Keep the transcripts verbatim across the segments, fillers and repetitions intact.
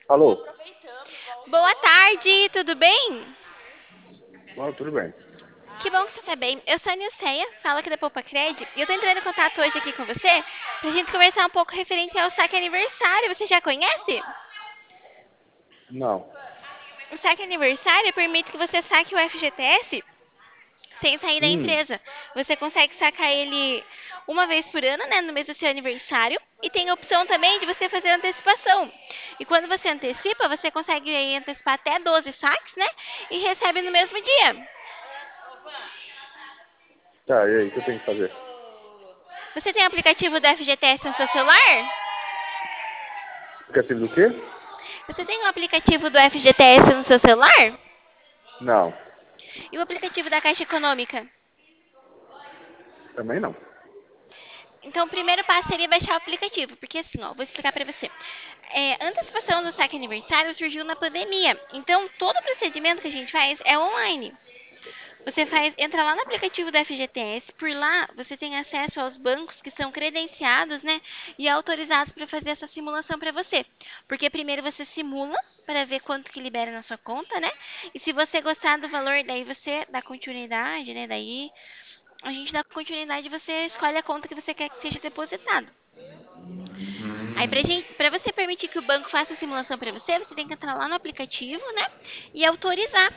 Alô? Boa tarde, tudo bem? Ah, tudo bem. Que bom que você tá bem. Eu sou a Nilceia, falo aqui da Poupa Cred, e eu tô entrando em contato hoje aqui com você pra gente conversar um pouco referente ao saque aniversário. Você já conhece? Não. O saque aniversário permite que você saque o F G T S sem sair da Hum, empresa. Você consegue sacar ele uma vez por ano, né, no mês do seu aniversário, e tem a opção também de você fazer antecipação. E quando você antecipa, você consegue aí antecipar até doze saques, né, e recebe no mesmo dia. tá, e aí, o que eu tenho que fazer? Você tem o aplicativo do F G T S no seu celular? Aplicativo do quê? Você tem o aplicativo do F G T S no seu celular? Não, E o aplicativo da Caixa Econômica? também não. Então, o primeiro passo seria baixar o aplicativo, porque assim, ó, vou explicar pra você. É, a antecipação do saque aniversário surgiu na pandemia. Então, todo o procedimento que a gente faz é online. Você faz, entra lá no aplicativo da F G T S, por lá você tem acesso aos bancos que são credenciados, né, e autorizados para fazer essa simulação para você. Porque primeiro você simula para ver quanto que libera na sua conta, né? E se você gostar do valor, daí você dá continuidade, né? Daí a gente dá continuidade e você escolhe a conta que você quer que seja depositado. Aí pra Hum, gente, para você permitir que o banco faça a simulação para você, você tem que entrar lá no aplicativo, né? E autorizar.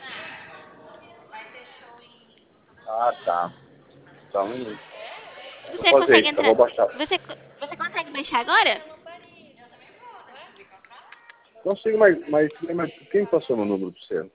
ah, tá. Só um minuto. Vou Você fazer consegue isso, eu entrar? vou baixar. Você, você consegue baixar agora? Consigo, mas, mas, mas quem passou meu número pra você?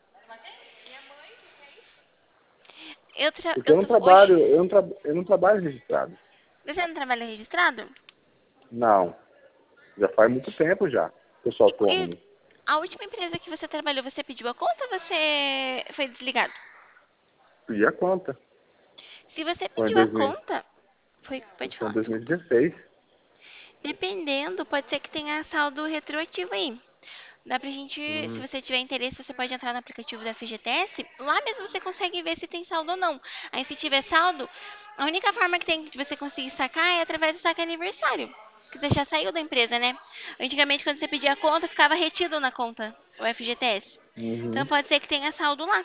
Eu, tra... Porque eu eu não tô... Hoje. trabalho, eu não, tra... eu não trabalho registrado. Você não trabalha registrado? Não, já faz muito tempo já que eu sou E, co- e autônomo. a última empresa que você trabalhou, você pediu a conta ou você foi desligado? Pedi a conta. Se você Foi em pediu a dois mil, conta, foi, pode foi em falar, dois mil e desculpa. dezesseis. Dependendo, pode ser que tenha saldo retroativo aí. Dá pra gente, se Hum, você tiver interesse, você pode entrar no aplicativo da F G T S. Lá mesmo você consegue ver se tem saldo ou não. Aí se tiver saldo, a única forma que tem de você conseguir sacar é através do saque aniversário. Que você já saiu da empresa, né? Antigamente, quando você pedia a conta, ficava retido na conta, o F G T S. Então uhum. pode ser que tenha saldo lá.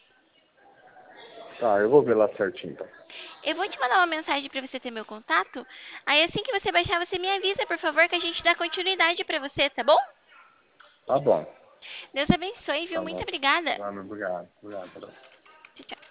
Tá, eu vou ver lá certinho, então. Eu vou te mandar uma mensagem para você ter meu contato. Aí assim que você baixar, você me avisa, por favor, que a gente dá continuidade para você, tá bom? Tá bom. Deus abençoe, viu? Tá Muito bom. obrigada. Tá, obrigado. Obrigado. Tá bom. Tchau, tchau.